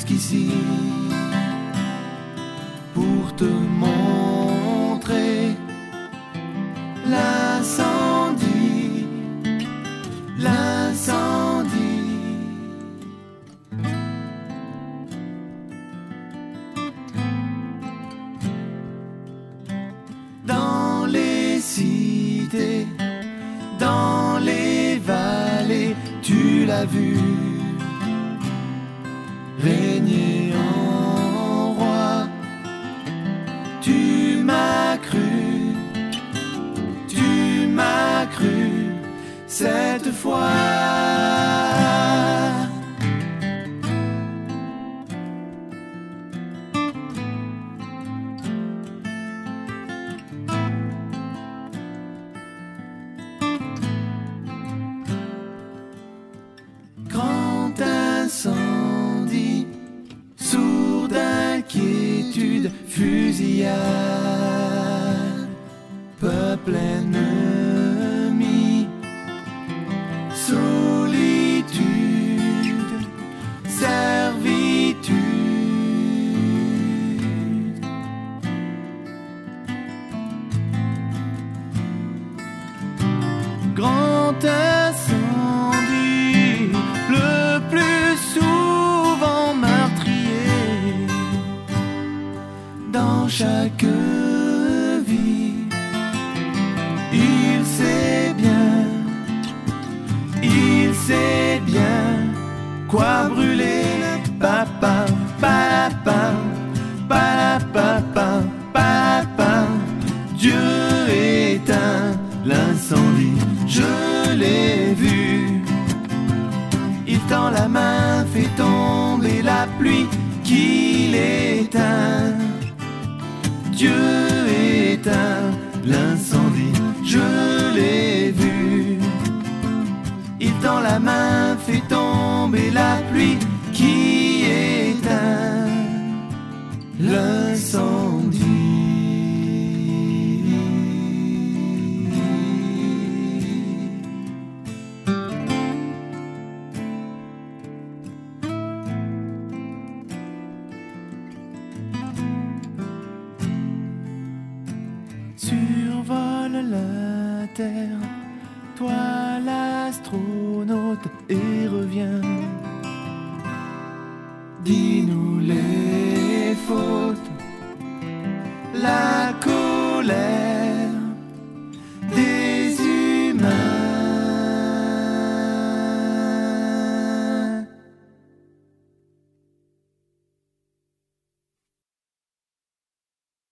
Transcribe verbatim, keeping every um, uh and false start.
jusqu'ici pour te montrer l'incendie, l'incendie. Dans les cités, dans les vallées, tu l'as vu régner en roi. Tu m'as cru, tu m'as cru cette fois. Grand incendie, sourde inquiétude, fusillade, peuple ennemi, solitude, servitude. Grand incendie, le plus souvent meurtrier dans chaque vie. Il sait bien, il sait bien quoi brûler. Papa, papa, papa, papa. Dieu éteint l'incendie, je l'ai vu. Il tend la main, fait tomber la pluie qu'il éteint. Dieu éteint l'incendie, je l'ai vu. Il tend la main, fait tomber la pluie qui éteint l'incendie. Survole la terre, toi l'astronaute, et reviens. Dis-nous les